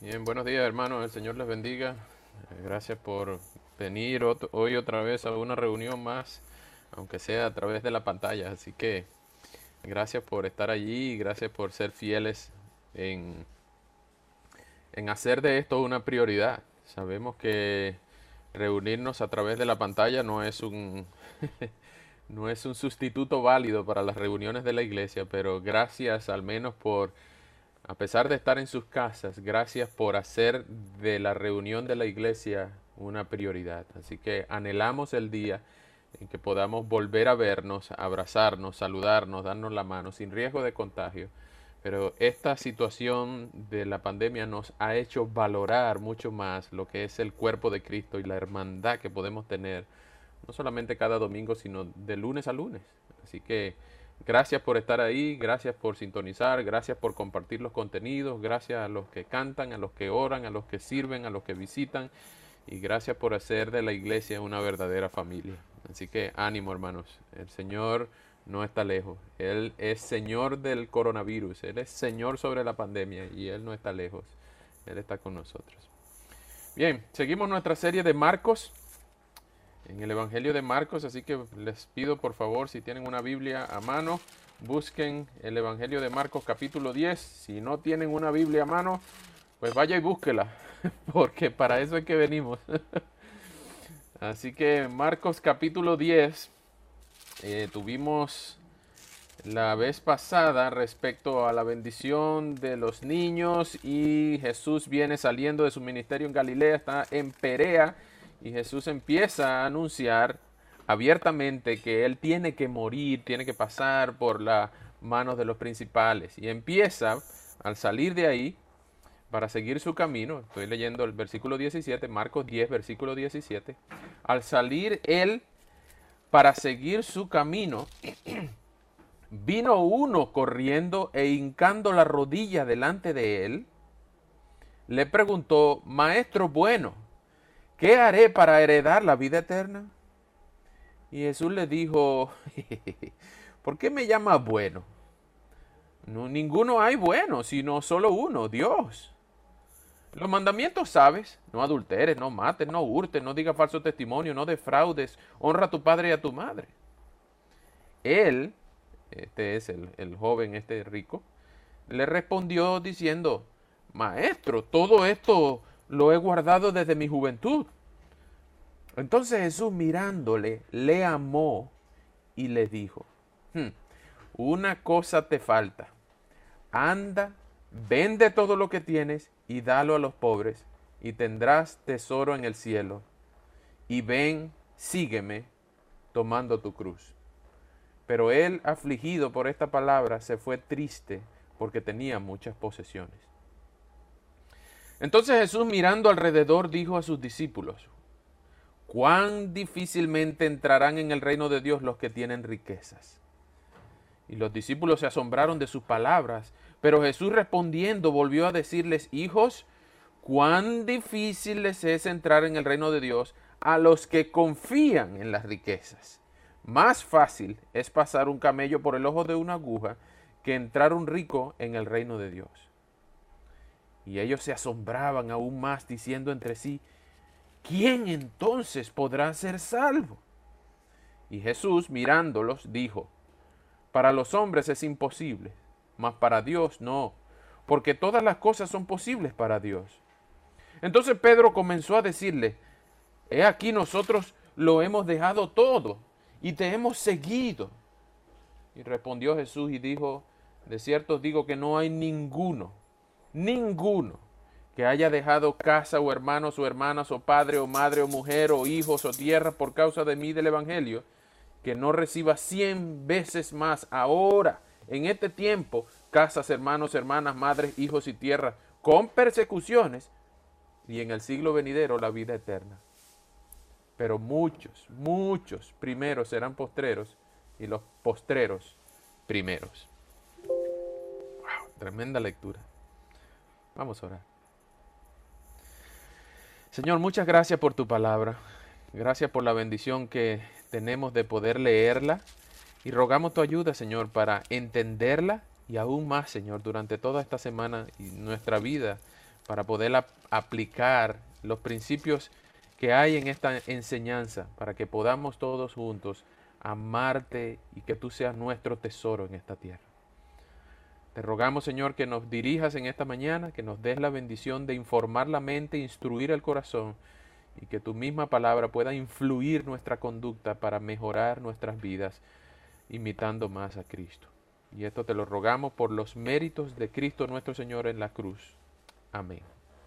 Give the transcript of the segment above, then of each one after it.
Bien, buenos días hermanos, el Señor les bendiga. Gracias por venir hoy otra vez a una reunión más, aunque sea a través de la pantalla. Así que gracias por estar allí y gracias por ser fieles en, en hacer de esto una prioridad. Sabemos que reunirnos a través de la pantalla no es un sustituto válido para las reuniones de la iglesia, pero gracias al menos por a pesar de estar en sus casas, gracias por hacer de la reunión de la iglesia una prioridad. Así que anhelamos el día en que podamos volver a vernos, abrazarnos, saludarnos, darnos la mano sin riesgo de contagio. Pero esta situación de la pandemia nos ha hecho valorar mucho más lo que es el cuerpo de Cristo y la hermandad que podemos tener, no solamente cada domingo, sino de lunes a lunes. Así que gracias por estar ahí, gracias por sintonizar, gracias por compartir los contenidos, gracias a los que cantan, a los que oran, a los que sirven, a los que visitan y gracias por hacer de la iglesia una verdadera familia. Así que ánimo hermanos, el Señor no está lejos, Él es Señor del coronavirus, Él es Señor sobre la pandemia y Él no está lejos, Él está con nosotros. Bien, seguimos nuestra serie de Marcos en el Evangelio de Marcos, así que les pido por favor, si tienen una Biblia a mano, busquen el Evangelio de Marcos capítulo 10. Si no tienen una Biblia a mano, pues vaya y búsquela, porque para eso es que venimos. Así que Marcos capítulo 10, tuvimos la vez pasada respecto a la bendición de los niños y Jesús viene saliendo de su ministerio en Galilea, está en Perea y Jesús empieza a anunciar abiertamente que él tiene que morir, tiene que pasar por las manos de los principales y empieza al salir de ahí para seguir su camino. Estoy leyendo el versículo 17, Marcos 10, versículo 17. Al salir él para seguir su camino, vino uno corriendo e hincando la rodilla delante de él, le preguntó: Maestro bueno, ¿qué haré para heredar la vida eterna? Y Jesús le dijo: ¿por qué me llamas bueno? No, ninguno hay bueno, sino solo uno, Dios. Los mandamientos sabes: no adulteres, no mates, no hurtes, no digas falso testimonio, no defraudes, honra a tu padre y a tu madre. Él, este es el joven, este rico, le respondió diciendo: Maestro, todo esto lo he guardado desde mi juventud. Entonces Jesús mirándole, le amó y le dijo: una cosa te falta. Anda, vende todo lo que tienes y dalo a los pobres, y tendrás tesoro en el cielo. Y ven, sígueme, tomando tu cruz. Pero él, afligido por esta palabra, se fue triste porque tenía muchas posesiones. Entonces Jesús, mirando alrededor, dijo a sus discípulos: cuán difícilmente entrarán en el reino de Dios los que tienen riquezas. Y los discípulos se asombraron de sus palabras, pero Jesús respondiendo volvió a decirles: hijos, cuán difícil les es entrar en el reino de Dios a los que confían en las riquezas. Más fácil es pasar un camello por el ojo de una aguja que entrar un rico en el reino de Dios. Y ellos se asombraban aún más, diciendo entre sí: ¿quién entonces podrá ser salvo? Y Jesús, mirándolos, dijo: para los hombres es imposible, mas para Dios no, porque todas las cosas son posibles para Dios. Entonces Pedro comenzó a decirle: he aquí nosotros lo hemos dejado todo y te hemos seguido. Y respondió Jesús y dijo: de cierto os digo que no hay ninguno que haya dejado casa o hermanos o hermanas o padre o madre o mujer o hijos o tierra por causa de mí del Evangelio, que no reciba 100 veces más ahora, en este tiempo, casas, hermanos, hermanas, madres, hijos y tierras, con persecuciones, y en el siglo venidero la vida eterna. Pero muchos primeros serán postreros, y los postreros primeros. Wow, tremenda lectura. Vamos a orar. Señor, muchas gracias por tu palabra. Gracias por la bendición que tenemos de poder leerla. Y rogamos tu ayuda, Señor, para entenderla y aún más, Señor, durante toda esta semana y nuestra vida, para poder aplicar los principios que hay en esta enseñanza, para que podamos todos juntos amarte y que tú seas nuestro tesoro en esta tierra. Te rogamos, Señor, que nos dirijas en esta mañana, que nos des la bendición de informar la mente, instruir el corazón, y que tu misma palabra pueda influir nuestra conducta para mejorar nuestras vidas, imitando más a Cristo. Y esto te lo rogamos por los méritos de Cristo nuestro Señor en la cruz. Amén.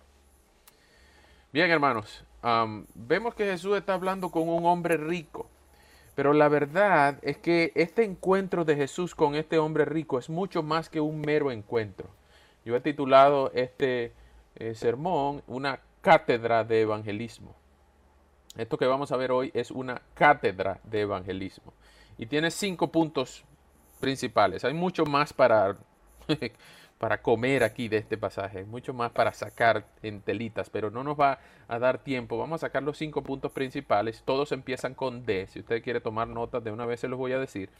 Bien, hermanos, vemos que Jesús está hablando con un hombre rico. Pero la verdad es que este encuentro de Jesús con este hombre rico es mucho más que un mero encuentro. Yo he titulado este sermón una cátedra de evangelismo. Esto que vamos a ver hoy es una cátedra de evangelismo. Y tiene 5 puntos principales. Hay mucho más para comer aquí de este pasaje, mucho más para sacar en telitas, pero no nos va a dar tiempo. Vamos a sacar los 5 puntos principales. Todos empiezan con D. Si usted quiere tomar notas, de una vez se los voy a decir.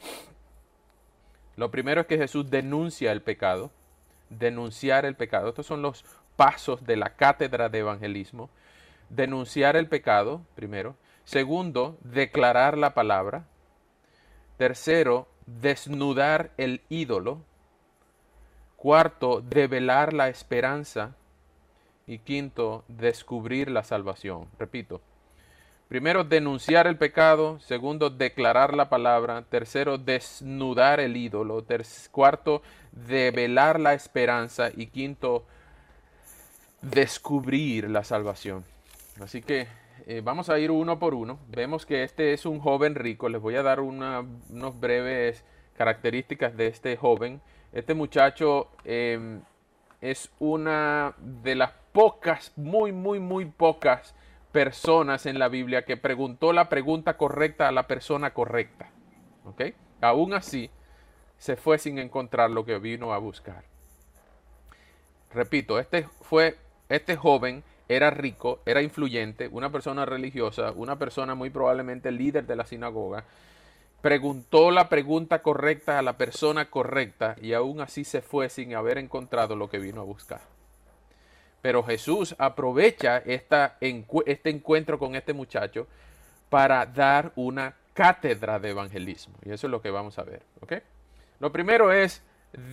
Lo primero es que Jesús denuncia el pecado. Denunciar el pecado. Estos son los pasos de la cátedra de evangelismo. Denunciar el pecado, primero. Segundo, declarar la palabra. Tercero, desnudar el ídolo. Cuarto, develar la esperanza. Y quinto, descubrir la salvación. Repito. Primero, denunciar el pecado. Segundo, declarar la palabra. Tercero, desnudar el ídolo. Cuarto, develar la esperanza. Y quinto, descubrir la salvación. Así que vamos a ir uno por uno. Vemos que este es un joven rico. Les voy a dar unas breves características de este joven. Este muchacho es una de las pocas, muy pocas personas en la Biblia que preguntó la pregunta correcta a la persona correcta. ¿Ok? Aún así, se fue sin encontrar lo que vino a buscar. Repito, este joven era rico, era influyente, una persona religiosa, una persona muy probablemente líder de la sinagoga. Preguntó la pregunta correcta a la persona correcta y aún así se fue sin haber encontrado lo que vino a buscar. Pero Jesús aprovecha este encuentro con este muchacho para dar una cátedra de evangelismo. Y eso es lo que vamos a ver. ¿Ok? Lo primero es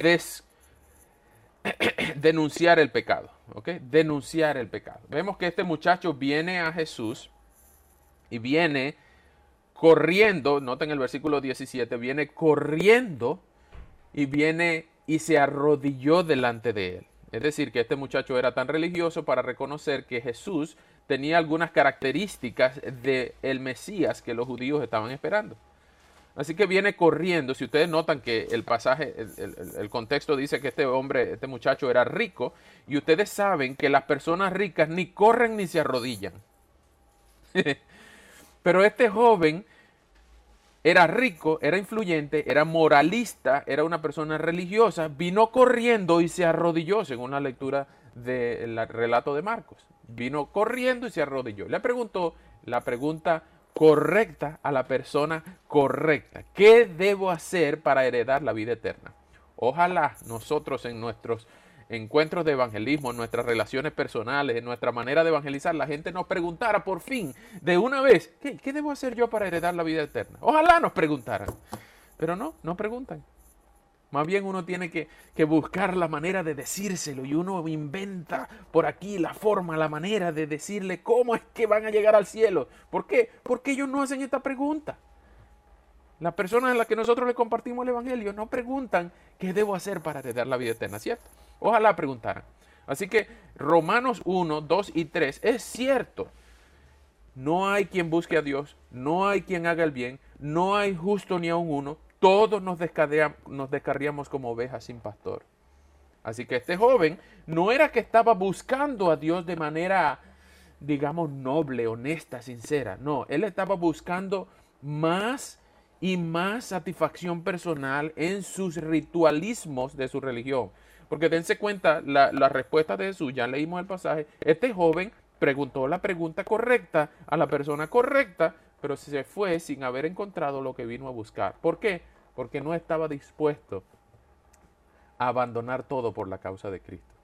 denunciar el pecado. ¿Ok? Denunciar el pecado. Vemos que este muchacho viene a Jesús y viene corriendo, noten el versículo 17, viene corriendo y se arrodilló delante de él. Es decir, que este muchacho era tan religioso para reconocer que Jesús tenía algunas características del Mesías que los judíos estaban esperando. Así que viene corriendo. Si ustedes notan que el pasaje, el contexto dice que este muchacho era rico, y ustedes saben que las personas ricas ni corren ni se arrodillan. Pero este joven era rico, era influyente, era moralista, era una persona religiosa, vino corriendo y se arrodilló, según la lectura del relato de Marcos. Vino corriendo y se arrodilló. Le preguntó la pregunta correcta a la persona correcta. ¿Qué debo hacer para heredar la vida eterna? Ojalá nosotros en nuestros encuentros de evangelismo, en nuestras relaciones personales, en nuestra manera de evangelizar, la gente nos preguntara por fin, de una vez, ¿qué debo hacer yo para heredar la vida eterna? Ojalá nos preguntaran, pero no preguntan. Más bien uno tiene que buscar la manera de decírselo, y uno inventa por aquí la forma, la manera de decirle cómo es que van a llegar al cielo. ¿Por qué? Porque ellos no hacen esta pregunta. Las personas a las que nosotros le compartimos el evangelio no preguntan qué debo hacer para heredar la vida eterna, ¿cierto? Ojalá preguntaran. Así que Romanos 1, 2 y 3 es cierto. No hay quien busque a Dios, no hay quien haga el bien, no hay justo ni aun uno. Todos nos descarriamos como ovejas sin pastor. Así que este joven no era que estaba buscando a Dios de manera, digamos, noble, honesta, sincera. No, él estaba buscando más y más satisfacción personal en sus ritualismos de su religión. Porque dense cuenta, la respuesta de Jesús, ya leímos el pasaje, este joven preguntó la pregunta correcta a la persona correcta, pero se fue sin haber encontrado lo que vino a buscar. ¿Por qué? Porque no estaba dispuesto a abandonar todo por la causa de Cristo.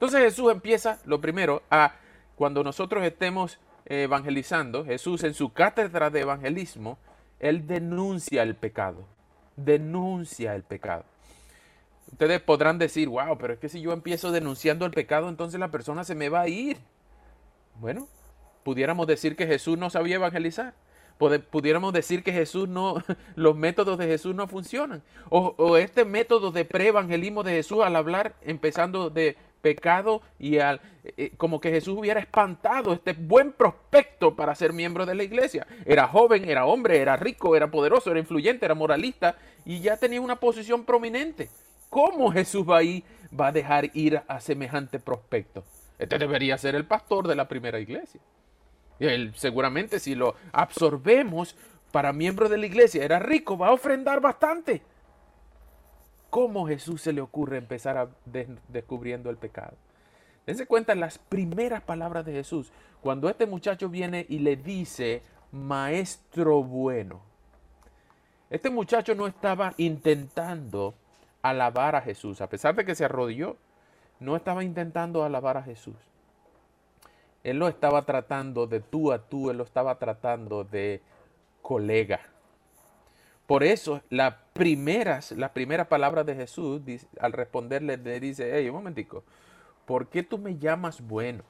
Entonces Jesús empieza, lo primero, cuando nosotros estemos evangelizando, Jesús en su cátedra de evangelismo, él denuncia el pecado. Denuncia el pecado. Ustedes podrán decir, wow, pero es que si yo empiezo denunciando el pecado, entonces la persona se me va a ir. Bueno, pudiéramos decir que Jesús no sabía evangelizar. Pudiéramos decir que Jesús no, los métodos de Jesús no funcionan. O este método de preevangelismo de Jesús al hablar, empezando de pecado y como que Jesús hubiera espantado este buen prospecto para ser miembro de la iglesia. Era joven, era hombre, era rico, era poderoso, era influyente, era moralista y ya tenía una posición prominente. ¿Cómo Jesús va a dejar ir a semejante prospecto? Este debería ser el pastor de la primera iglesia. Él seguramente si lo absorbemos para miembro de la iglesia, era rico, va a ofrendar bastante. ¿Cómo Jesús se le ocurre empezar descubriendo el pecado? Dense cuenta las primeras palabras de Jesús. Cuando este muchacho viene y le dice, maestro bueno. Este muchacho no estaba intentando alabar a Jesús. A pesar de que se arrodilló, no estaba intentando alabar a Jesús. Él lo estaba tratando de tú a tú, él lo estaba tratando de colega. Por eso, las primeras palabras de Jesús, al responderle, le dice, hey, un momentico, ¿por qué tú me llamas bueno?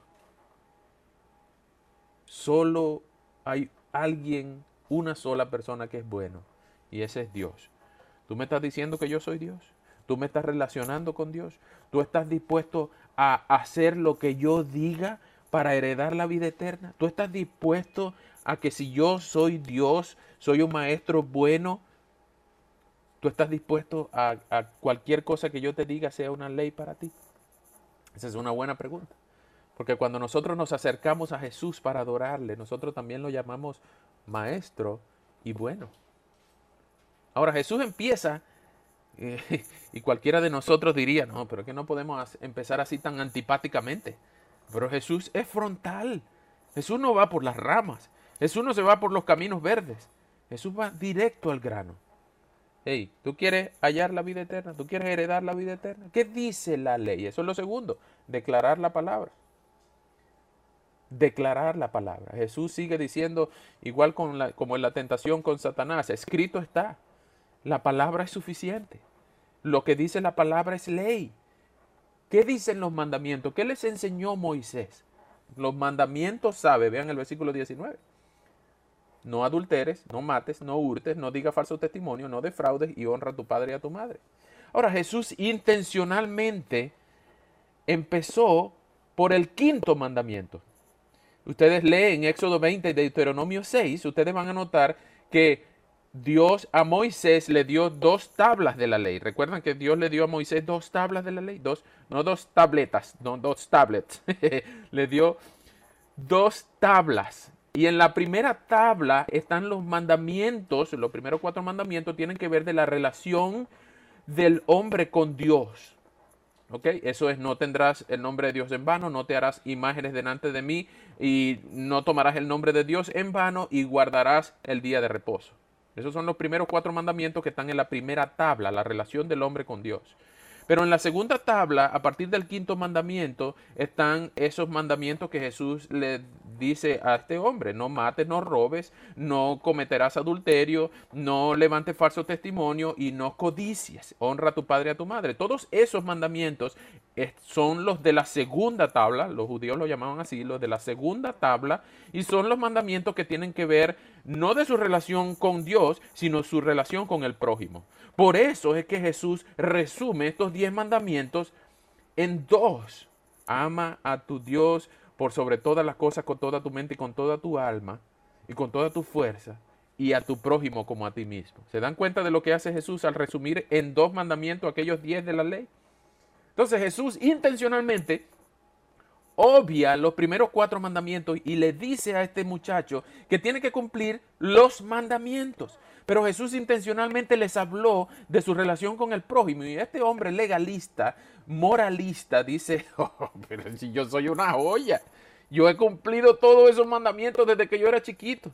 Solo hay alguien, una sola persona que es bueno, y ese es Dios. ¿Tú me estás diciendo que yo soy Dios? ¿Tú me estás relacionando con Dios? ¿Tú estás dispuesto a hacer lo que yo diga para heredar la vida eterna? ¿Tú estás dispuesto a que si yo soy Dios, soy un maestro bueno, tú estás dispuesto a cualquier cosa que yo te diga sea una ley para ti? Esa es una buena pregunta. Porque cuando nosotros nos acercamos a Jesús para adorarle, nosotros también lo llamamos maestro y bueno. Ahora Jesús empieza y cualquiera de nosotros diría, no, pero es que no podemos empezar así tan antipáticamente. Pero Jesús es frontal. Jesús no va por las ramas. Jesús no se va por los caminos verdes. Jesús va directo al grano. Hey, ¿tú quieres hallar la vida eterna? ¿Tú quieres heredar la vida eterna? ¿Qué dice la ley? Eso es lo segundo, declarar la palabra. Declarar la palabra. Jesús sigue diciendo, igual como en la tentación con Satanás, escrito está. La palabra es suficiente. Lo que dice la palabra es ley. ¿Qué dicen los mandamientos? ¿Qué les enseñó Moisés? Los mandamientos sabe, vean el versículo 19. No adulteres, no mates, no hurtes, no digas falso testimonio, no defraudes y honra a tu padre y a tu madre. Ahora Jesús intencionalmente empezó por el quinto mandamiento. Ustedes leen Éxodo 20 y Deuteronomio 6, ustedes van a notar que Dios a Moisés le dio 2 tablas de la ley. ¿Recuerdan que Dios le dio a Moisés 2 tablas de la ley? No 2 tabletas, no 2 tablets. Le dio 2 tablas. Y en la primera tabla están los mandamientos, los primeros 4 mandamientos tienen que ver de la relación del hombre con Dios. ¿Ok? Eso es, no tendrás el nombre de Dios en vano, no te harás imágenes delante de mí y no tomarás el nombre de Dios en vano y guardarás el día de reposo. Esos son los primeros 4 mandamientos que están en la primera tabla, la relación del hombre con Dios. Pero en la segunda tabla, a partir del quinto mandamiento, están esos mandamientos que Jesús le dice a este hombre. No mates, no robes, no cometerás adulterio, no levantes falso testimonio y no codicies. Honra a tu padre y a tu madre. Todos esos mandamientos son los de la segunda tabla, los judíos lo llamaban así, los de la segunda tabla, y son los mandamientos que tienen que ver no de su relación con Dios, sino su relación con el prójimo. Por eso es que Jesús resume estos 10 mandamientos en 2. Ama a tu Dios por sobre todas las cosas, con toda tu mente y con toda tu alma y con toda tu fuerza, y a tu prójimo como a ti mismo. ¿Se dan cuenta de lo que hace Jesús al resumir en 2 mandamientos aquellos 10 de la ley? Entonces Jesús intencionalmente obvia los primeros 4 mandamientos y le dice a este muchacho que tiene que cumplir los mandamientos. Pero Jesús intencionalmente les habló de su relación con el prójimo. Y este hombre legalista, moralista, dice, oh, pero si yo soy una joya, yo he cumplido todos esos mandamientos desde que yo era chiquito.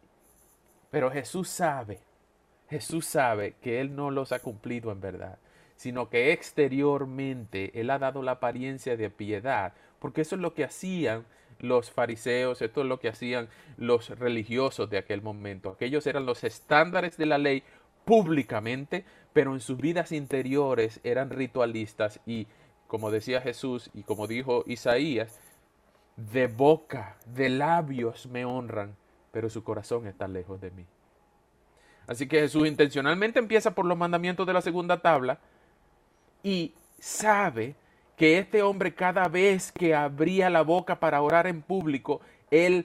Pero Jesús sabe que Él no los ha cumplido en verdad. sino que exteriormente Él ha dado la apariencia de piedad, porque eso es lo que hacían los fariseos, esto es lo que hacían los religiosos de aquel momento. Aquellos eran los estándares de la ley públicamente, pero en sus vidas interiores eran ritualistas y, como decía Jesús y como dijo Isaías, de boca, de labios me honran, pero su corazón está lejos de mí. Así que Jesús intencionalmente empieza por los mandamientos de la segunda tabla y sabe que este hombre cada vez que abría la boca para orar en público, él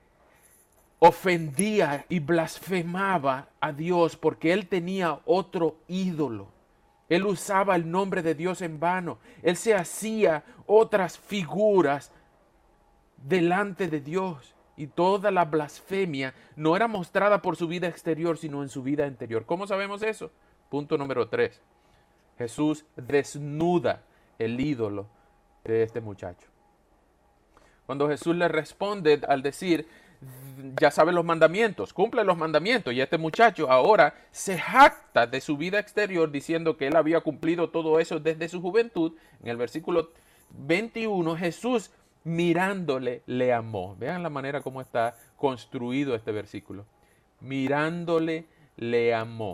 ofendía y blasfemaba a Dios porque él tenía otro ídolo. Él usaba el nombre de Dios en vano. Él se hacía otras figuras delante de Dios. Y toda la blasfemia no era mostrada por su vida exterior, sino en su vida interior. ¿Cómo sabemos eso? Punto número 3. Jesús desnuda el ídolo de este muchacho. Cuando Jesús le responde al decir, ya sabe los mandamientos, cumple los mandamientos, y este muchacho ahora se jacta de su vida exterior diciendo que él había cumplido todo eso desde su juventud. En el versículo 21, Jesús mirándole le amó. Vean la manera como está construido este versículo. Mirándole le amó.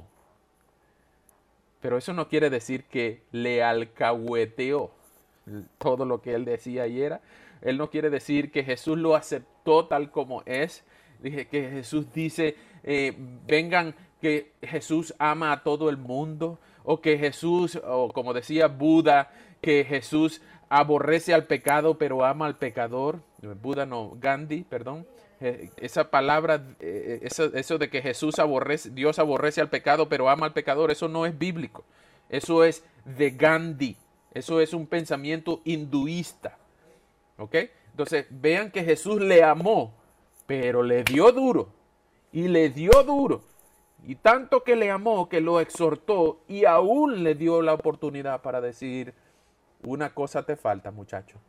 Pero eso no quiere decir que le alcahueteó todo lo que él decía y era. Él no quiere decir que Jesús lo aceptó tal como es. Dije que Jesús dice, vengan, que Jesús ama a todo el mundo. O que Jesús, o como decía Buda, que Jesús aborrece al pecado pero ama al pecador. Buda no, Gandhi, perdón. Esa palabra, eso de que Jesús aborrece, Dios aborrece al pecado pero ama al pecador, eso no es bíblico. Eso es de Gandhi. Eso es un pensamiento hinduista. ¿Ok? Entonces, vean que Jesús le amó, pero le dio duro. Y le dio duro. Y tanto que le amó que lo exhortó y aún le dio la oportunidad para decir, una cosa te falta, muchacho.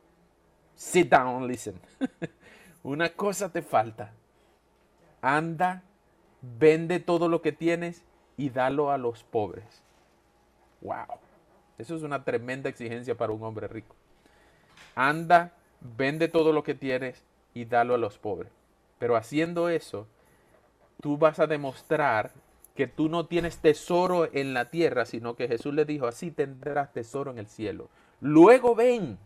Sit down, listen. Una cosa te falta. Anda, vende todo lo que tienes y dalo a los pobres. Wow. Eso es una tremenda exigencia para un hombre rico. Anda, vende todo lo que tienes y dalo a los pobres. Pero haciendo eso, tú vas a demostrar que tú no tienes tesoro en la tierra, sino que Jesús le dijo, así tendrás tesoro en el cielo. Luego ven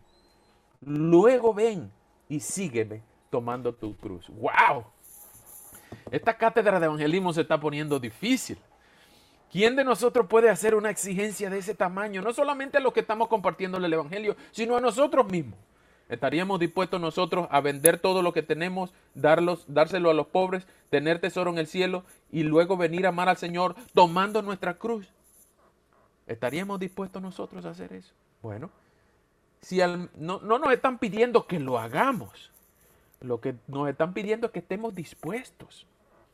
y sígueme tomando tu cruz. ¡Wow! Esta cátedra de evangelismo se está poniendo difícil. ¿Quién de nosotros puede hacer una exigencia de ese tamaño? No solamente a los que estamos compartiendo el evangelio, sino a nosotros mismos. ¿Estaríamos dispuestos nosotros a vender todo lo que tenemos, dárselo a los pobres, tener tesoro en el cielo y luego venir a amar al Señor tomando nuestra cruz? ¿Estaríamos dispuestos nosotros a hacer eso? Bueno, si no nos están pidiendo que lo hagamos. Lo que nos están pidiendo es que estemos dispuestos.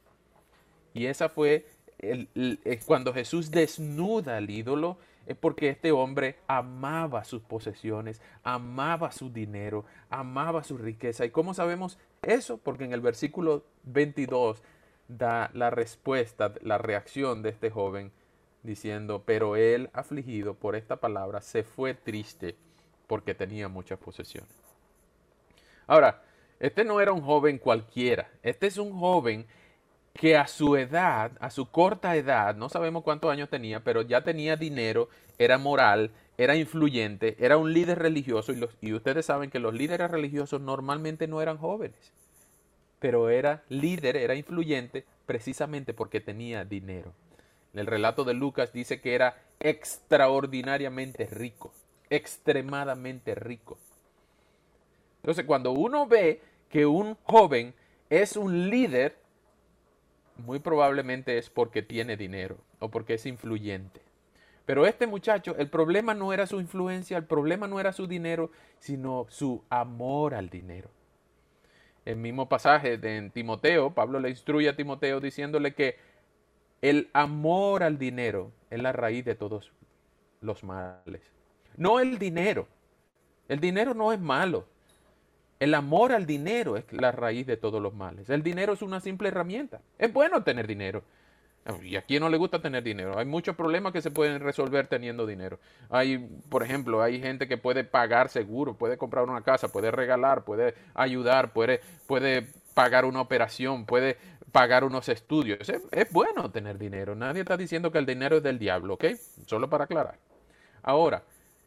Y esa fue cuando Jesús desnuda al ídolo, es porque este hombre amaba sus posesiones, amaba su dinero, amaba su riqueza. ¿Y cómo sabemos eso? Porque en el versículo 22 da la respuesta, la reacción de este joven diciendo, pero él, afligido por esta palabra, se fue triste porque tenía muchas posesiones. Ahora, este no era un joven cualquiera. Este es un joven que a su edad, a su corta edad, no sabemos cuántos años tenía, pero ya tenía dinero, era moral, era influyente, era un líder religioso. Y ustedes saben que los líderes religiosos normalmente no eran jóvenes. Pero era líder, era influyente precisamente porque tenía dinero. En el relato de Lucas dice que era extraordinariamente rico, extremadamente rico. Entonces, cuando uno ve que un joven es un líder, muy probablemente es porque tiene dinero o porque es influyente. Pero este muchacho, el problema no era su influencia, el problema no era su dinero, sino su amor al dinero. El mismo pasaje en Timoteo, Pablo le instruye a Timoteo diciéndole que el amor al dinero es la raíz de todos los males. No el dinero. El dinero no es malo. El amor al dinero es la raíz de todos los males. El dinero es una simple herramienta. Es bueno tener dinero. ¿Y a quién no le gusta tener dinero? Hay muchos problemas que se pueden resolver teniendo dinero. Por ejemplo, hay gente que puede pagar seguro, puede comprar una casa, puede regalar, puede ayudar, puede pagar una operación, puede pagar unos estudios. Es bueno tener dinero. Nadie está diciendo que el dinero es del diablo, ¿ok? Solo para aclarar. Ahora,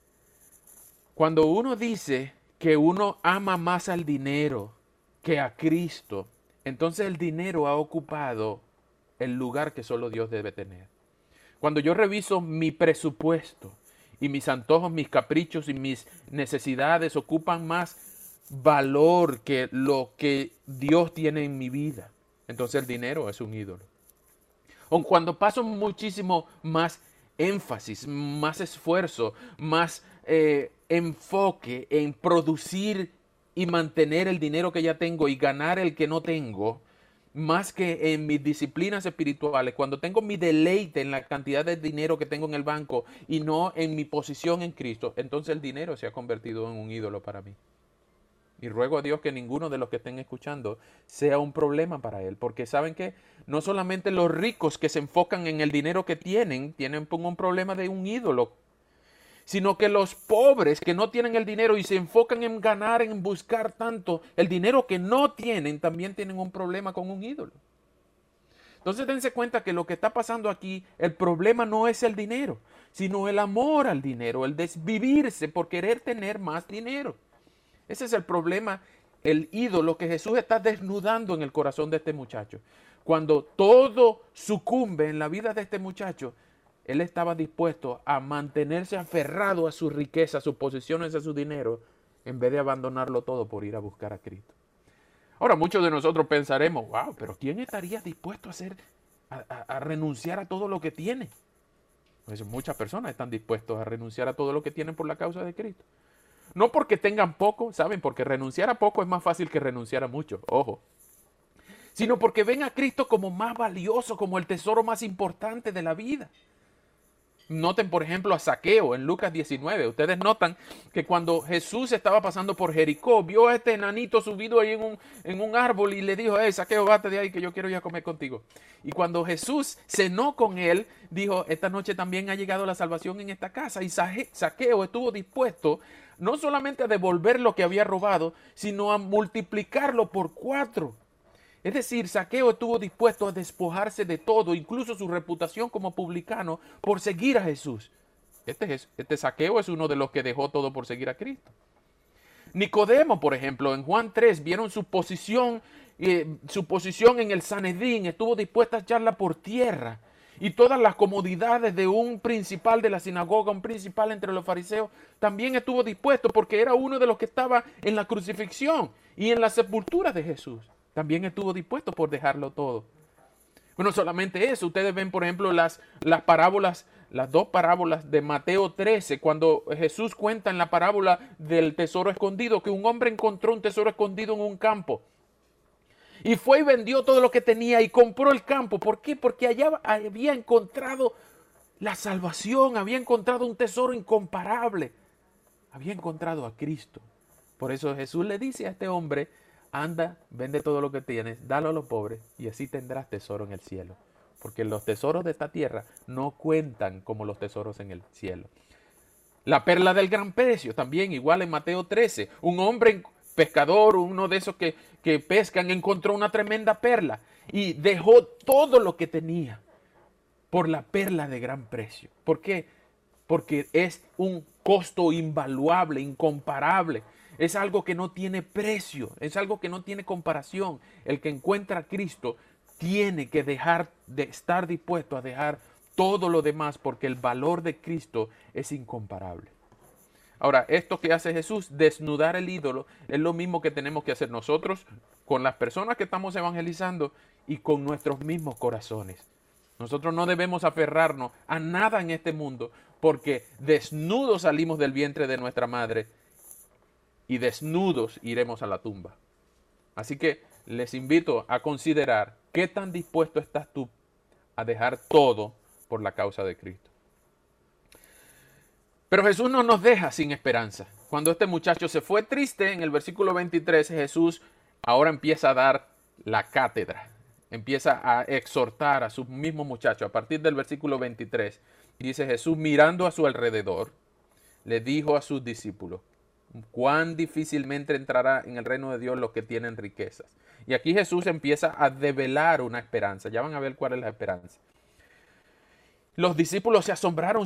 cuando uno dice que uno ama más al dinero que a Cristo, entonces el dinero ha ocupado el lugar que solo Dios debe tener. Cuando yo reviso mi presupuesto y mis antojos, mis caprichos y mis necesidades ocupan más valor que lo que Dios tiene en mi vida, entonces el dinero es un ídolo. O cuando paso muchísimo más énfasis, más esfuerzo, más enfoque en producir y mantener el dinero que ya tengo y ganar el que no tengo, más que en mis disciplinas espirituales, cuando tengo mi deleite en la cantidad de dinero que tengo en el banco y no en mi posición en Cristo, entonces el dinero se ha convertido en un ídolo para mí. Y ruego a Dios que ninguno de los que estén escuchando sea un problema para él. Porque saben que no solamente los ricos que se enfocan en el dinero que tienen un problema de un ídolo, sino que los pobres que no tienen el dinero y se enfocan en ganar, en buscar tanto el dinero que no tienen, también tienen un problema con un ídolo. Entonces dense cuenta que lo que está pasando aquí, el problema no es el dinero, sino el amor al dinero, el desvivirse por querer tener más dinero. Ese es el problema, el ídolo que Jesús está desnudando en el corazón de este muchacho. Cuando todo sucumbe en la vida de este muchacho, él estaba dispuesto a mantenerse aferrado a su riqueza, a sus posesiones, a su dinero, en vez de abandonarlo todo por ir a buscar a Cristo. Ahora, muchos de nosotros pensaremos, wow, pero ¿quién estaría dispuesto a renunciar a todo lo que tiene? Pues muchas personas están dispuestos a renunciar a todo lo que tienen por la causa de Cristo. No porque tengan poco, ¿saben? Porque renunciar a poco es más fácil que renunciar a mucho, ojo. Sino porque ven a Cristo como más valioso, como el tesoro más importante de la vida. Noten, por ejemplo, a Zaqueo en Lucas 19. Ustedes notan que cuando Jesús estaba pasando por Jericó, vio a este enanito subido ahí en un árbol y le dijo, Zaqueo, bate de ahí que yo quiero ir a comer contigo. Y cuando Jesús cenó con él, dijo, esta noche también ha llegado la salvación en esta casa. Y Zaqueo estuvo dispuesto no solamente a devolver lo que había robado, sino a multiplicarlo por 4. Es decir, Zaqueo estuvo dispuesto a despojarse de todo, incluso su reputación como publicano, por seguir a Jesús. Este Zaqueo es uno de los que dejó todo por seguir a Cristo. Nicodemo, por ejemplo, en Juan 3, vieron su posición en el Sanedrín, estuvo dispuesta a echarla por tierra. Y todas las comodidades de un principal de la sinagoga, un principal entre los fariseos, también estuvo dispuesto porque era uno de los que estaba en la crucifixión y en la sepultura de Jesús. También estuvo dispuesto por dejarlo todo. Bueno, solamente eso. Ustedes ven, por ejemplo, las parábolas, las 2 parábolas de Mateo 13, cuando Jesús cuenta en la parábola del tesoro escondido, que un hombre encontró un tesoro escondido en un campo. Y fue y vendió todo lo que tenía y compró el campo. ¿Por qué? Porque allá había encontrado la salvación, había encontrado un tesoro incomparable. Había encontrado a Cristo. Por eso Jesús le dice a este hombre, anda, vende todo lo que tienes, dalo a los pobres y así tendrás tesoro en el cielo. Porque los tesoros de esta tierra no cuentan como los tesoros en el cielo. La perla del gran precio, también igual en Mateo 13. Un hombre pescador, uno de esos que pescan, encontró una tremenda perla y dejó todo lo que tenía por la perla de gran precio. ¿Por qué? Porque es un costo invaluable, incomparable. Es algo que no tiene precio, es algo que no tiene comparación. El que encuentra a Cristo tiene que dejar de estar dispuesto a dejar todo lo demás porque el valor de Cristo es incomparable. Ahora, esto que hace Jesús, desnudar el ídolo, es lo mismo que tenemos que hacer nosotros con las personas que estamos evangelizando y con nuestros mismos corazones. Nosotros no debemos aferrarnos a nada en este mundo porque desnudos salimos del vientre de nuestra madre y desnudos iremos a la tumba. Así que les invito a considerar qué tan dispuesto estás tú a dejar todo por la causa de Cristo. Pero Jesús no nos deja sin esperanza. Cuando este muchacho se fue triste, en el versículo 23, Jesús ahora empieza a dar la cátedra. empieza a exhortar a sus mismos muchachos. A partir del versículo 23, dice Jesús mirando a su alrededor, le dijo a sus discípulos, cuán difícilmente entrará en el reino de Dios los que tienen riquezas. Y aquí Jesús empieza a develar una esperanza. Ya van a ver cuál es la esperanza. Los discípulos se asombraron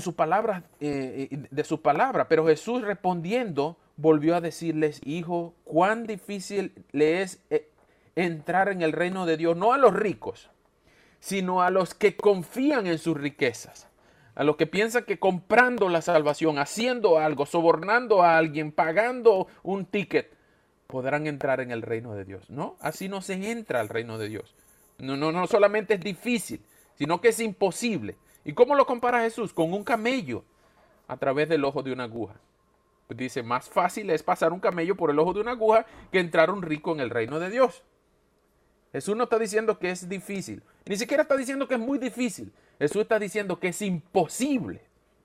de su palabra, pero Jesús respondiendo volvió a decirles, hijo, cuán difícil le es entrar en el reino de Dios, no a los ricos, sino a los que confían en sus riquezas, a los que piensan que comprando la salvación, haciendo algo, sobornando a alguien, pagando un ticket, podrán entrar en el reino de Dios. No, así no se entra al reino de Dios. No solamente es difícil, sino que es imposible. ¿Y cómo lo compara Jesús? Con un camello a través del ojo de una aguja. Pues dice, más fácil es pasar un camello por el ojo de una aguja que entrar un rico en el reino de Dios. Jesús no está diciendo que es difícil, ni siquiera está diciendo que es muy difícil. Jesús está diciendo que es imposible.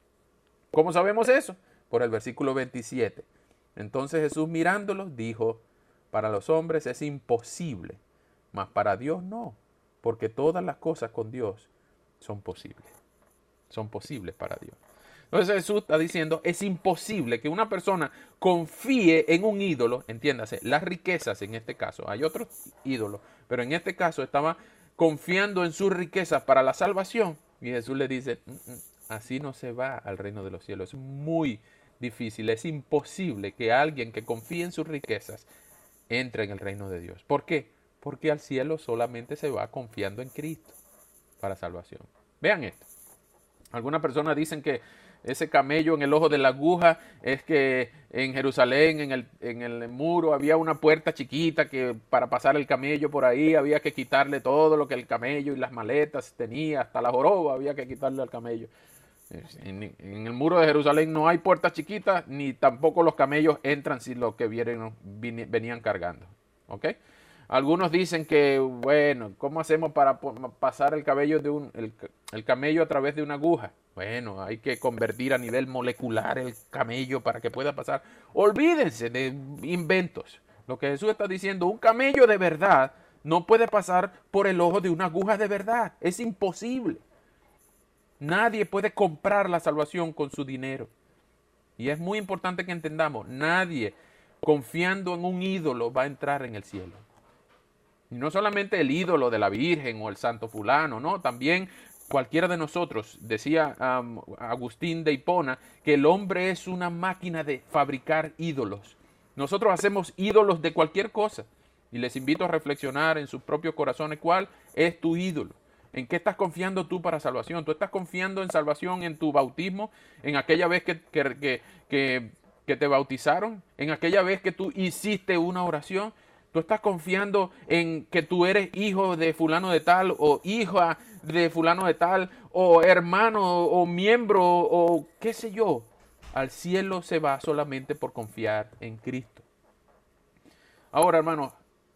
¿Cómo sabemos eso? Por el versículo 27. Entonces Jesús mirándolos dijo, para los hombres es imposible, mas para Dios no, porque todas las cosas con Dios son posibles. Son posibles para Dios. Entonces Jesús está diciendo, es imposible que una persona confíe en un ídolo, entiéndase, las riquezas en este caso, hay otros ídolos, pero en este caso estaba confiando en sus riquezas para la salvación. Y Jesús le dice, así no se va al reino de los cielos, es muy difícil, es imposible que alguien que confíe en sus riquezas entre en el reino de Dios. ¿Por qué? Porque al cielo solamente se va confiando en Cristo para salvación. Vean esto. Algunas personas dicen que ese camello en el ojo de la aguja es que en Jerusalén, en el muro, había una puerta chiquita que para pasar el camello por ahí había que quitarle todo lo que el camello y las maletas tenía, hasta la joroba había que quitarle al camello. En el muro de Jerusalén no hay puertas chiquitas, ni tampoco los camellos entran si lo que venían cargando. ¿Ok? Algunos dicen que, bueno, ¿cómo hacemos para pasar el el camello a través de una aguja? Bueno, hay que convertir a nivel molecular el camello para que pueda pasar. Olvídense de inventos. Lo que Jesús está diciendo, un camello de verdad no puede pasar por el ojo de una aguja de verdad. Es imposible. Nadie puede comprar la salvación con su dinero. Y es muy importante que entendamos, nadie confiando en un ídolo va a entrar en el cielo. Y no solamente el ídolo de la Virgen o el santo fulano, no, también cualquiera de nosotros. Decía Agustín de Hipona que el hombre es una máquina de fabricar ídolos. Nosotros hacemos ídolos de cualquier cosa. Y les invito a reflexionar en sus propios corazones cuál es tu ídolo. ¿En qué estás confiando tú para salvación? ¿Tú estás confiando en salvación en tu bautismo? ¿En aquella vez que te bautizaron? ¿En aquella vez que tú hiciste una oración? ¿Tú estás confiando en que tú eres hijo de fulano de tal o hija de fulano de tal o hermano o miembro o qué sé yo? Al cielo se va solamente por confiar en Cristo. Ahora, hermano,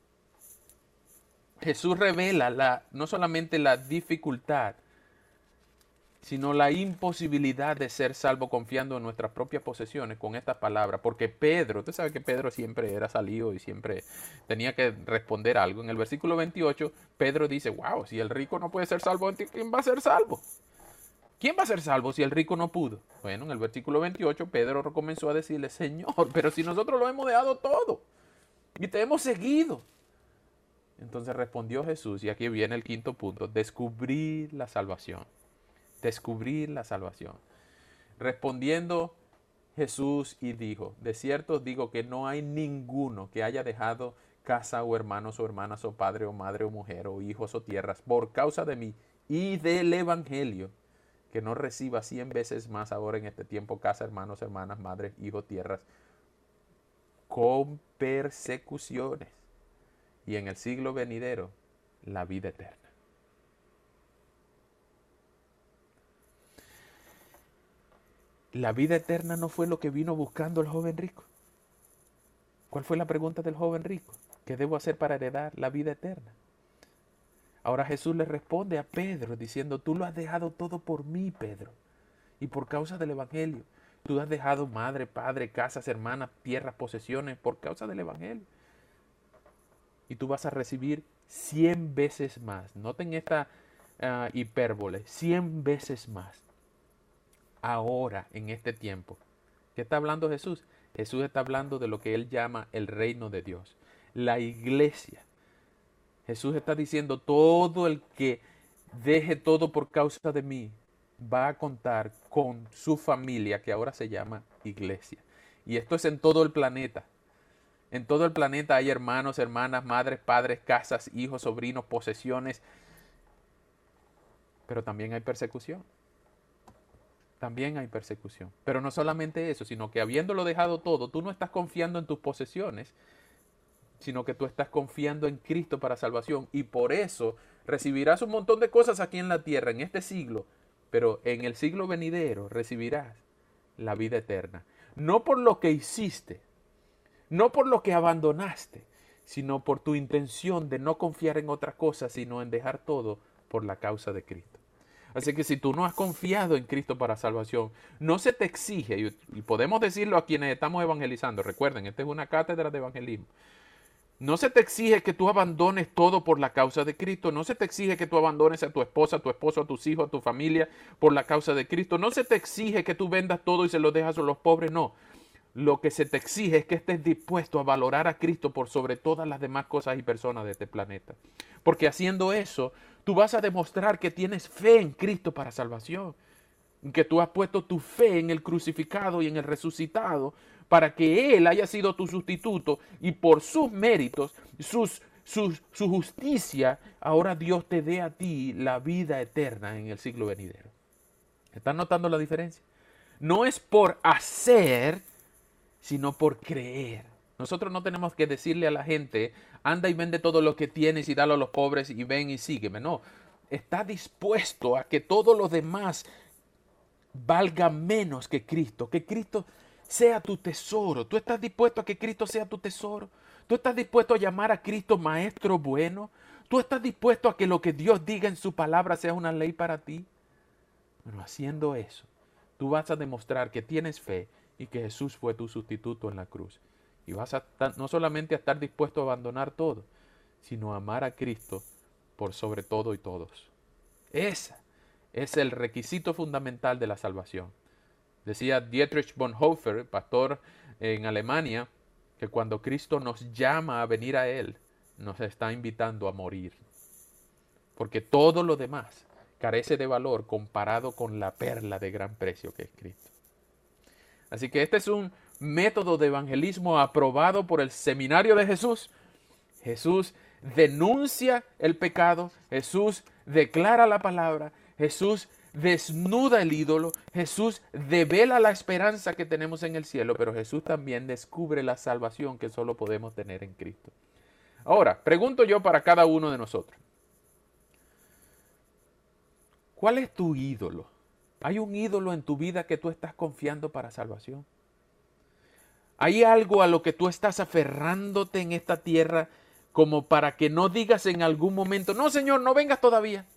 Jesús revela no solamente la dificultad, sino la imposibilidad de ser salvo confiando en nuestras propias posesiones con estas palabras. Porque Pedro, usted sabe que Pedro siempre era salido y siempre tenía que responder algo. En el versículo 28, Pedro dice, wow, si el rico no puede ser salvo, ¿quién va a ser salvo? ¿Quién va a ser salvo si el rico no pudo? Bueno, en el versículo 28, Pedro comenzó a decirle, Señor, pero si nosotros lo hemos dejado todo y te hemos seguido. Entonces respondió Jesús, y aquí viene el quinto punto, descubrir la salvación. Descubrir la salvación. Respondiendo Jesús y dijo, de cierto os digo que no hay ninguno que haya dejado casa o hermanos o hermanas o padre o madre o mujer o hijos o tierras por causa de mí y del evangelio, que no reciba 100 veces más ahora en este tiempo casa, hermanos, hermanas, madres, hijos, tierras, con persecuciones, y en el siglo venidero la vida eterna. La vida eterna no fue lo que vino buscando el joven rico. ¿Cuál fue la pregunta del joven rico? ¿Qué debo hacer para heredar la vida eterna? Ahora Jesús le responde a Pedro diciendo, tú lo has dejado todo por mí, Pedro, y por causa del evangelio. Tú has dejado madre, padre, casas, hermanas, tierras, posesiones, por causa del evangelio. Y tú vas a recibir 100 veces más. Noten esta hipérbole, 100 veces más. Ahora, en este tiempo. ¿Qué está hablando Jesús? Jesús está hablando de lo que él llama el reino de Dios, la iglesia. Jesús está diciendo, todo el que deje todo por causa de mí va a contar con su familia, que ahora se llama iglesia. Y esto es en todo el planeta. En todo el planeta hay hermanos, hermanas, madres, padres, casas, hijos, sobrinos, posesiones. Pero también hay persecución. También hay persecución. Pero no solamente eso, sino que habiéndolo dejado todo, tú no estás confiando en tus posesiones, sino que tú estás confiando en Cristo para salvación. Y por eso recibirás un montón de cosas aquí en la tierra, en este siglo, pero en el siglo venidero recibirás la vida eterna. No por lo que hiciste, no por lo que abandonaste, sino por tu intención de no confiar en otra cosa, sino en dejar todo por la causa de Cristo. Así que si tú no has confiado en Cristo para salvación, no se te exige, y podemos decirlo a quienes estamos evangelizando, recuerden, esta es una cátedra de evangelismo, no se te exige que tú abandones todo por la causa de Cristo. No se te exige que tú abandones a tu esposa, a tu esposo, a tus hijos, a tu familia por la causa de Cristo. No se te exige que tú vendas todo y se lo dejas a los pobres. No. Lo que se te exige es que estés dispuesto a valorar a Cristo por sobre todas las demás cosas y personas de este planeta. Porque haciendo eso, tú vas a demostrar que tienes fe en Cristo para salvación. Que tú has puesto tu fe en el crucificado y en el resucitado para que Él haya sido tu sustituto y por sus méritos, su justicia, ahora Dios te dé a ti la vida eterna en el siglo venidero. ¿Están notando la diferencia? No es por hacer, sino por creer. Nosotros no tenemos que decirle a la gente, anda y vende todo lo que tienes y dalo a los pobres y ven y sígueme. No, está dispuesto a que todo lo demás valga menos que Cristo sea tu tesoro. ¿Tú estás dispuesto a que Cristo sea tu tesoro? ¿Tú estás dispuesto a llamar a Cristo maestro bueno? ¿Tú estás dispuesto a que lo que Dios diga en su palabra sea una ley para ti? Bueno, haciendo eso, tú vas a demostrar que tienes fe y que Jesús fue tu sustituto en la cruz. Y vas a no solamente a estar dispuesto a abandonar todo, sino a amar a Cristo por sobre todo y todos. Esa es el requisito fundamental de la salvación. Decía Dietrich Bonhoeffer, pastor en Alemania, que cuando Cristo nos llama a venir a Él, nos está invitando a morir. Porque todo lo demás carece de valor comparado con la perla de gran precio que es Cristo. Así que este es un método de evangelismo aprobado por el seminario de Jesús. Jesús denuncia el pecado, Jesús declara la palabra, Jesús desnuda el ídolo, Jesús devela la esperanza que tenemos en el cielo, pero Jesús también descubre la salvación que solo podemos tener en Cristo. Ahora, pregunto yo para cada uno de nosotros, ¿cuál es tu ídolo? ¿Hay un ídolo en tu vida que tú estás confiando para salvación? ¿Hay algo a lo que tú estás aferrándote en esta tierra como para que no digas en algún momento, no Señor, no vengas todavía?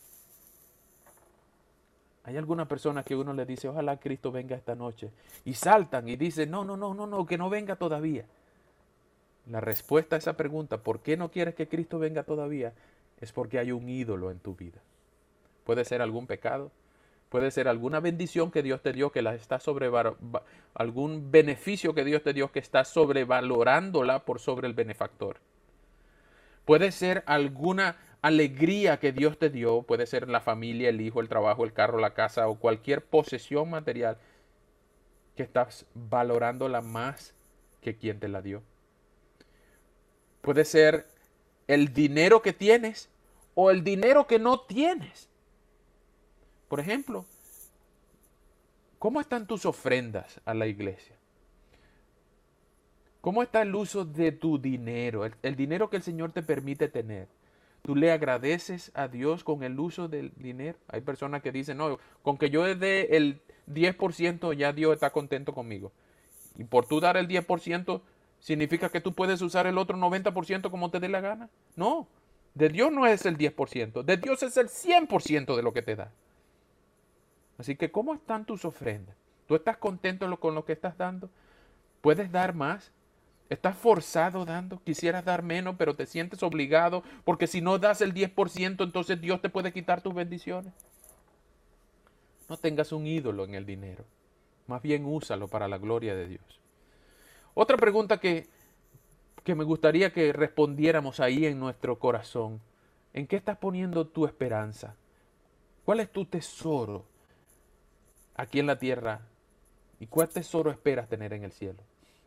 Hay alguna persona que uno le dice, ojalá Cristo venga esta noche, y saltan y dicen, no, que no venga todavía. La respuesta a esa pregunta, ¿por qué no quieres que Cristo venga todavía? Es porque hay un ídolo en tu vida. Puede ser algún pecado, puede ser alguna bendición que Dios te dio que la está algún beneficio que Dios te dio que está sobrevalorándola por sobre el benefactor. Puede ser alguna alegría que Dios te dio, puede ser la familia, el hijo, el trabajo, el carro, la casa o cualquier posesión material que estás valorándola más que quien te la dio. Puede ser el dinero que tienes o el dinero que no tienes. Por ejemplo, ¿cómo están tus ofrendas a la iglesia? ¿Cómo está el uso de tu dinero? El dinero que el Señor te permite tener. ¿Tú le agradeces a Dios con el uso del dinero? Hay personas que dicen, no, con que yo dé el 10% ya Dios está contento conmigo. Y por tú dar el 10%, ¿significa que tú puedes usar el otro 90% como te dé la gana? No, de Dios no es el 10%, de Dios es el 100% de lo que te da. Así que, ¿cómo están tus ofrendas? ¿Tú estás contento con lo que estás dando? ¿Puedes dar más? ¿Estás forzado dando? Quisieras dar menos, pero te sientes obligado porque si no das el 10%, entonces Dios te puede quitar tus bendiciones. No tengas un ídolo en el dinero. Más bien úsalo para la gloria de Dios. Otra pregunta que me gustaría que respondiéramos ahí en nuestro corazón. ¿En qué estás poniendo tu esperanza? ¿Cuál es tu tesoro aquí en la tierra? ¿Y cuál tesoro esperas tener en el cielo?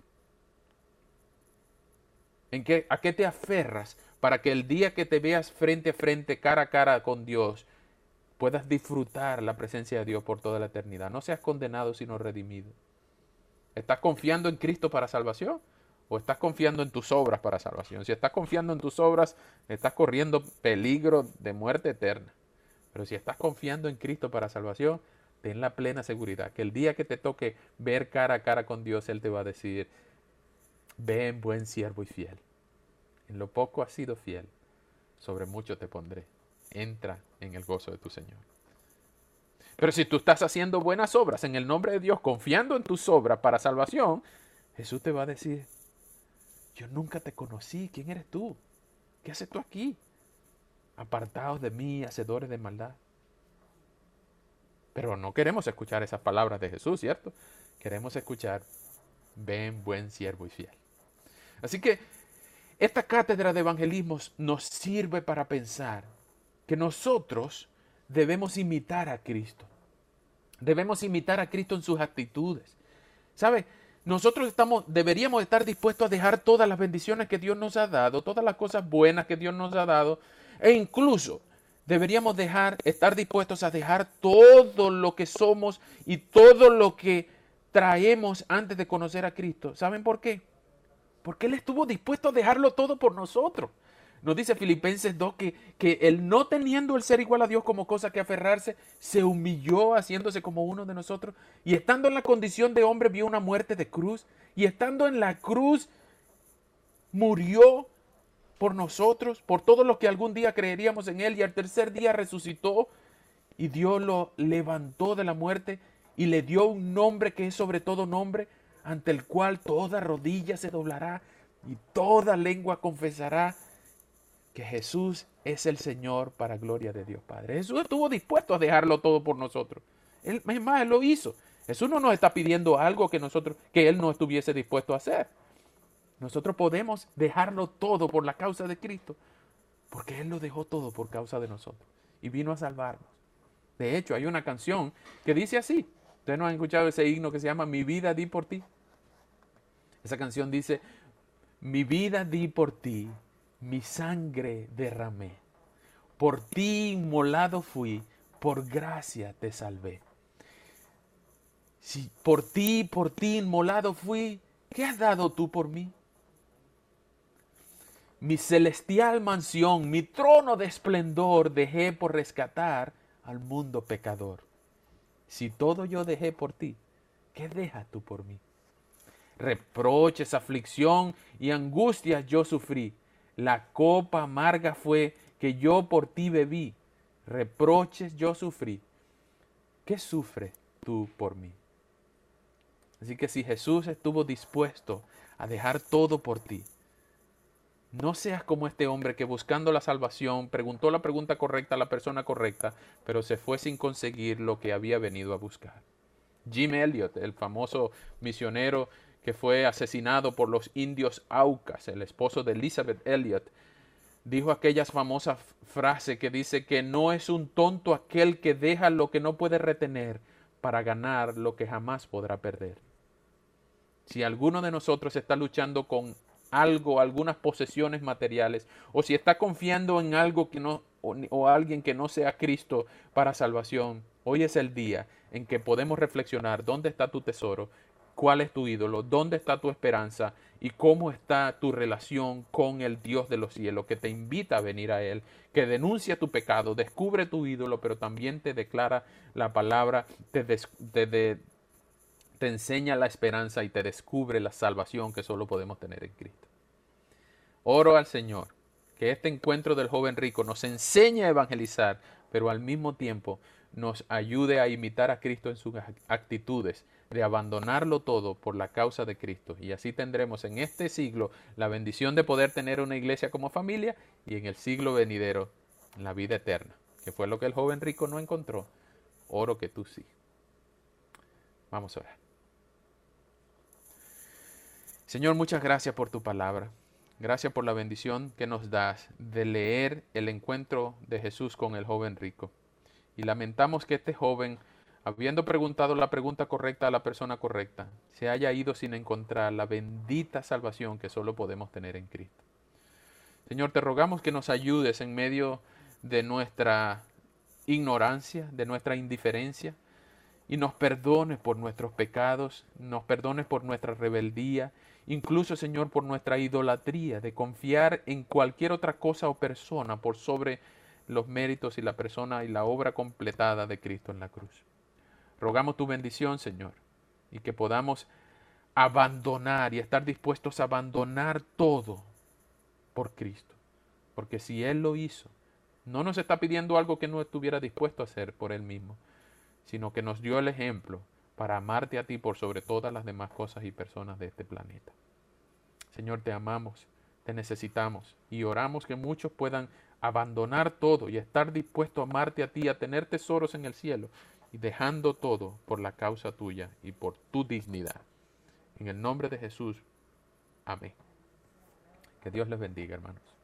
¿A qué te aferras para que el día que te veas frente a frente, cara a cara con Dios, puedas disfrutar la presencia de Dios por toda la eternidad? No seas condenado, sino redimido. ¿Estás confiando en Cristo para salvación? ¿O estás confiando en tus obras para salvación? Si estás confiando en tus obras, estás corriendo peligro de muerte eterna. Pero si estás confiando en Cristo para salvación, ten la plena seguridad que el día que te toque ver cara a cara con Dios, Él te va a decir: ven, buen siervo y fiel. En lo poco has sido fiel, sobre mucho te pondré. Entra en el gozo de tu Señor. Pero si tú estás haciendo buenas obras en el nombre de Dios, confiando en tus obras para salvación, Jesús te va a decir: yo nunca te conocí. ¿Quién eres tú? ¿Qué haces tú aquí? Apartados de mí, hacedores de maldad. Pero no queremos escuchar esas palabras de Jesús, ¿cierto? Queremos escuchar: ven, buen siervo y fiel. Así que esta cátedra de evangelismo nos sirve para pensar que nosotros debemos imitar a Cristo. Debemos imitar a Cristo en sus actitudes. ¿Sabe? Nosotros deberíamos estar dispuestos a dejar todas las bendiciones que Dios nos ha dado, todas las cosas buenas que Dios nos ha dado, e incluso deberíamos estar dispuestos a dejar todo lo que somos y todo lo que traemos antes de conocer a Cristo. ¿Saben por qué? Porque Él estuvo dispuesto a dejarlo todo por nosotros. Nos dice Filipenses 2 que Él, no teniendo el ser igual a Dios como cosa que aferrarse, se humilló haciéndose como uno de nosotros. Y estando en la condición de hombre, vio una muerte de cruz. Y estando en la cruz, murió por nosotros, por todos los que algún día creeríamos en Él. Y al tercer día resucitó y Dios lo levantó de la muerte y le dio un nombre que es sobre todo nombre, ante el cual toda rodilla se doblará y toda lengua confesará que Jesús es el Señor, para gloria de Dios Padre. Jesús estuvo dispuesto a dejarlo todo por nosotros. Es más, Él lo hizo. Jesús no nos está pidiendo algo que Él no estuviese dispuesto a hacer. Nosotros podemos dejarlo todo por la causa de Cristo, porque Él lo dejó todo por causa de nosotros y vino a salvarnos. De hecho, hay una canción que dice así. Ustedes no han escuchado ese himno que se llama Mi vida di por ti. Esa canción dice: mi vida di por ti, mi sangre derramé. Por ti inmolado fui, por gracia te salvé. Si por ti inmolado fui, ¿qué has dado tú por mí? Mi celestial mansión, mi trono de esplendor dejé por rescatar al mundo pecador. Si todo yo dejé por ti, ¿qué dejas tú por mí? Reproches, aflicción y angustias yo sufrí. La copa amarga fue que yo por ti bebí. Reproches yo sufrí. ¿Qué sufres tú por mí? Así que si Jesús estuvo dispuesto a dejar todo por ti, no seas como este hombre que, buscando la salvación, preguntó la pregunta correcta a la persona correcta, pero se fue sin conseguir lo que había venido a buscar. Jim Elliot, el famoso misionero que fue asesinado por los indios Aucas, el esposo de Elizabeth Elliot, dijo aquella famosa frase que dice que no es un tonto aquel que deja lo que no puede retener para ganar lo que jamás podrá perder. Si alguno de nosotros está luchando con algo, algunas posesiones materiales, o si está confiando en algo que no, o alguien que no sea Cristo para salvación, hoy es el día en que podemos reflexionar dónde está tu tesoro, cuál es tu ídolo, dónde está tu esperanza y cómo está tu relación con el Dios de los cielos, que te invita a venir a Él, que denuncia tu pecado, descubre tu ídolo, pero también te declara la palabra, te enseña la esperanza y te descubre la salvación que solo podemos tener en Cristo. Oro al Señor que este encuentro del joven rico nos enseñe a evangelizar, pero al mismo tiempo nos ayude a imitar a Cristo en sus actitudes, de abandonarlo todo por la causa de Cristo. Y así tendremos en este siglo la bendición de poder tener una iglesia como familia y en el siglo venidero la vida eterna, que fue lo que el joven rico no encontró. Oro que tú sí. Vamos a orar. Señor, muchas gracias por tu palabra. Gracias por la bendición que nos das de leer el encuentro de Jesús con el joven rico. Y lamentamos que este joven, habiendo preguntado la pregunta correcta a la persona correcta, se haya ido sin encontrar la bendita salvación que solo podemos tener en Cristo. Señor, te rogamos que nos ayudes en medio de nuestra ignorancia, de nuestra indiferencia, y nos perdones por nuestros pecados, nos perdones por nuestra rebeldía, incluso, Señor, por nuestra idolatría de confiar en cualquier otra cosa o persona por sobre los méritos y la persona y la obra completada de Cristo en la cruz. Rogamos tu bendición, Señor, y que podamos abandonar y estar dispuestos a abandonar todo por Cristo. Porque si Él lo hizo, no nos está pidiendo algo que no estuviera dispuesto a hacer por Él mismo, sino que nos dio el ejemplo para amarte a ti por sobre todas las demás cosas y personas de este planeta. Señor, te amamos, te necesitamos y oramos que muchos puedan abandonar todo y estar dispuestos a amarte a ti, a tener tesoros en el cielo y dejando todo por la causa tuya y por tu dignidad. En el nombre de Jesús, amén. Que Dios les bendiga, hermanos.